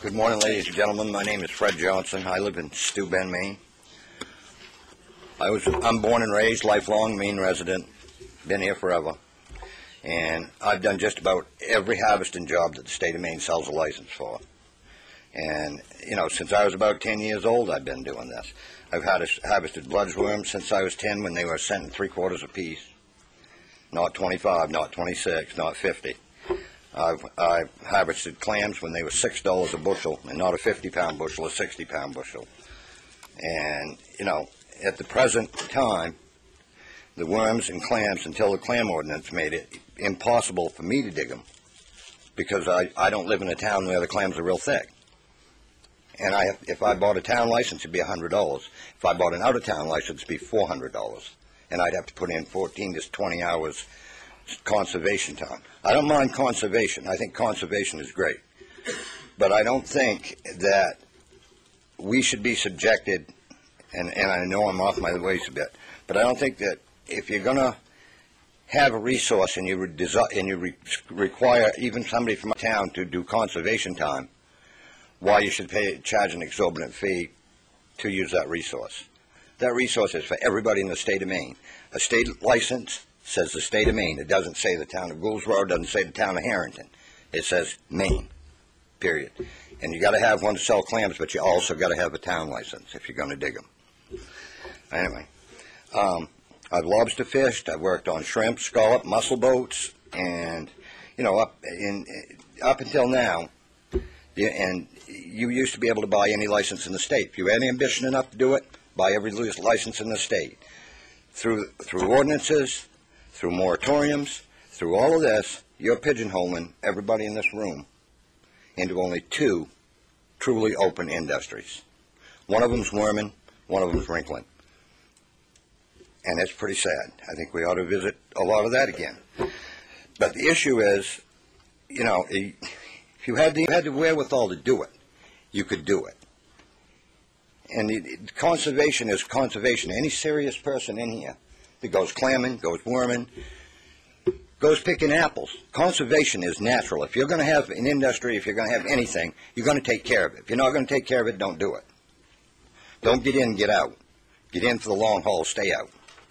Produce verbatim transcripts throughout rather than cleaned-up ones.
Good morning, ladies and gentlemen. My name is Fred Johnson. I live in Steuben, Maine. I was, I'm born and raised, lifelong Maine resident, been here forever. And I've done just about every harvesting job that the state of Maine sells a license for. And, you know, since I was about ten years old, I've been doing this. I've had harvested bloodworms since I was ten when they were cent and three quarters a piece. Not twenty-five, not twenty-six, not fifty. I've, I've harvested clams when they were six dollars a bushel, and not a fifty pound bushel, a sixty pound bushel. And, you know, at the present time, the worms and clams, until the clam ordinance made it impossible for me to dig them, because I, I don't live in a town where the clams are real thick. And I, if I bought a town license, it'd be one hundred dollars. If I bought an out-of-town license, it'd be four hundred dollars. And I'd have to put in fourteen to twenty hours conservation time. I don't mind conservation. I think conservation is great. But I don't think that we should be subjected, and, and I know I'm off my ways a bit, but I don't think that if you're going to have a resource and you, re and you re require even somebody from a town to do conservation time, why you should pay, charge an exorbitant fee to use that resource. That resource is for everybody in the state of Maine. A state license says the state of Maine. It doesn't say the town of Gouldsboro. It doesn't say the town of Harrington. It says Maine, period. And you got to have one to sell clams, but you also got to have a town license if you're going to dig them. Anyway, um, I've lobster fished. I've worked on shrimp, scallop, mussel boats, and you know, up in up until now, and you used to be able to buy any license in the state. If you had ambition enough to do it, buy every license in the state. Through through ordinances, through moratoriums, through all of this, you're pigeonholing everybody in this room into only two truly open industries. One of them's worming, one of them's wrinkling. And it's pretty sad. I think we ought to visit a lot of that again. But the issue is, you know, if you had the, you had the wherewithal to do it, you could do it. And the, the conservation is conservation. Any serious person in here that goes clamming, goes worming, goes picking apples. Conservation is natural. If you're going to have an industry, if you're going to have anything, you're going to take care of it. If you're not going to take care of it, don't do it. Don't get in, get out. Get in for the long haul, stay out.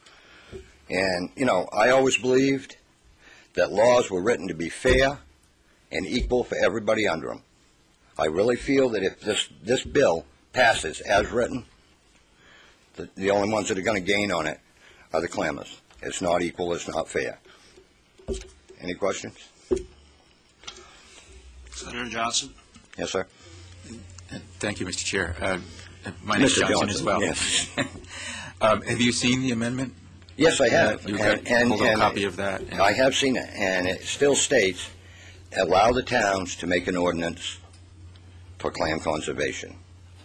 And, you know, I always believed that laws were written to be fair and equal for everybody under them. I really feel that if this, this bill passes as written, the, the only ones that are going to gain on it are the clammers. It's not equal, it's not fair. Any questions? Senator Johnson. Yes, sir. Thank you, Mister Chair. Uh, my name is Johnson, Johnson as well. Yes. um, have you seen the amendment? Yes, I have. Uh, you and, got and, pulled and a copy of that? And I have seen it, and it still states, allow the towns to make an ordinance for clam conservation.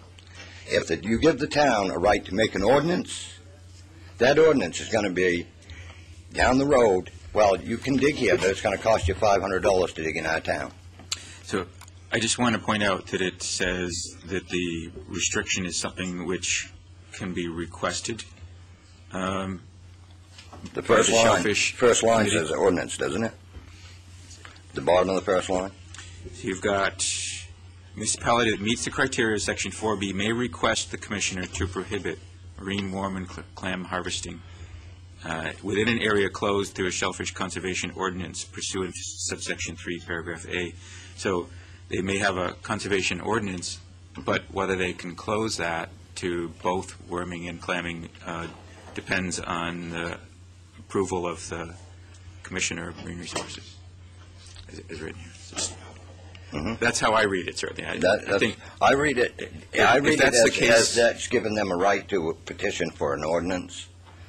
If the, you give the town a right to make an ordinance, that ordinance is going to be down the road. Well, you can dig here, but it's going to cost you five hundred dollars to dig in our town. So I just want to point out that it says that the restriction is something which can be requested. Um, the first the line, shellfish first line committee. says ordinance, doesn't it? The bottom of the first line. So you've got municipality that meets the criteria of Section four B may request the commissioner to prohibit marine worm and cl clam harvesting uh, within an area closed through a shellfish conservation ordinance pursuant to subsection three, paragraph A. So they may have a conservation ordinance, but whether they can close that to both worming and clamming uh, depends on the approval of the Commissioner of Marine Resources, as, as written here. So mm-hmm. That's how I read it, certainly. I, that, I think I read it. If, I read if that's it as, the case, as that's given them a right to petition for an ordinance.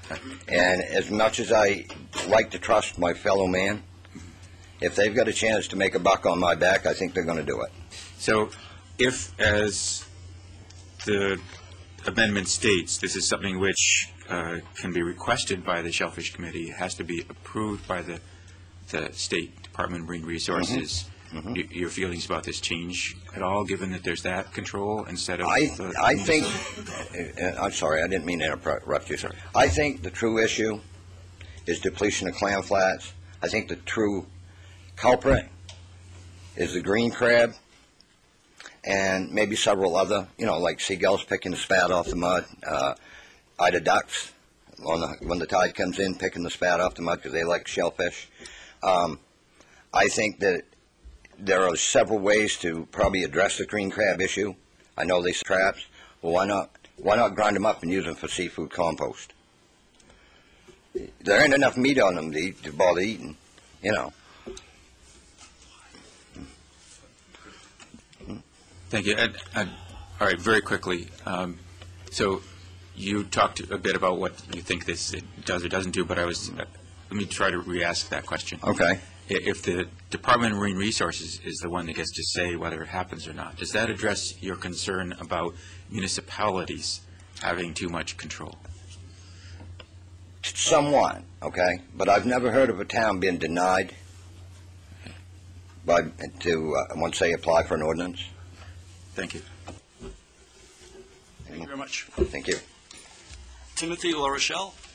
And as much as I like to trust my fellow man, if they've got a chance to make a buck on my back, I think they're going to do it. So, if, as the amendment states, this is something which uh, can be requested by the Shellfish Committee, it has to be approved by the the State Department of Marine Resources. Mm-hmm. Y your feelings about this change at all, given that there's that control instead of I, the I think, uh, I'm sorry, I didn't mean to interrupt you, sir. I think the true issue is depletion of clam flats. I think the true culprit is the green crab and maybe several other, you know, like seagulls picking the spat off the mud, uh, eider ducks on the, when the tide comes in, picking the spat off the mud because they like shellfish. Um, I think that there are several ways to probably address the green crab issue. I know these traps. Well, why not? Why not grind them up and use them for seafood compost? There ain't enough meat on them to, eat, to bother eating, you know. Thank you. And, and, all right, very quickly. Um, so you talked a bit about what you think this it does or doesn't do, but I was, uh, let me try to re-ask that question. Okay. I- If the Department of Marine Resources is the one that gets to say whether it happens or not, does that address your concern about municipalities having too much control? Somewhat, okay, but I've never heard of a town being denied by to uh, once they apply for an ordinance. Thank you. Thank you very much. Thank you. Timothy La Rochelle?